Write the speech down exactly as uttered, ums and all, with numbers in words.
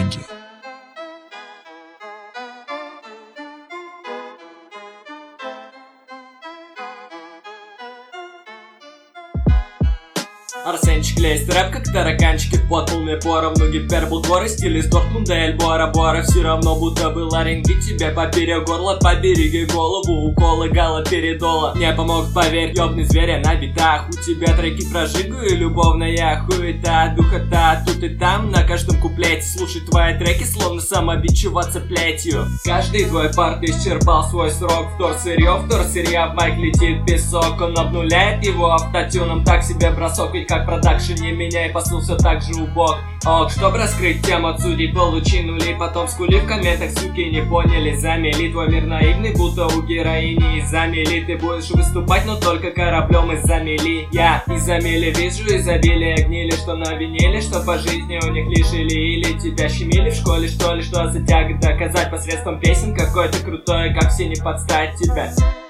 ленте. Арсенчик лезет, рэп как тараканчики в пот, полный поровну гипербол, горы, стиль из Дортмунда, Эль Бора Бора. Все равно будто бы ларингит тебе поперек горла, побереги голову, уколы галоперидола. Не помог, поверь, ёбный зверя на битах. У тебя треки про жигу и любовная хуета, духота тут и там, на каждом куплете. Слушать твои треки, словно самобичеваться плетью. Каждый твой парт исчерпал свой срок, втор сырье, втор сырья, в майк летит песок. Он обнуляет его автотюном, так себе бросок, ведь как в продакшене меняй посыл все так же убог. Ок, чтоб раскрыть тему от судей, получи нули, потом скули в комментах, суки не поняли, замели. Твой мир наивный, будто у героини из замели. Ты будешь выступать, но только кораблем из замели. Я из замели вижу изобилие гнили, что на виниле, что по жизни у них лишили. Или тебя щемили в школе, что ли, что за тяга доказать посредством песен какой-то крутой, как все не подстать тебя.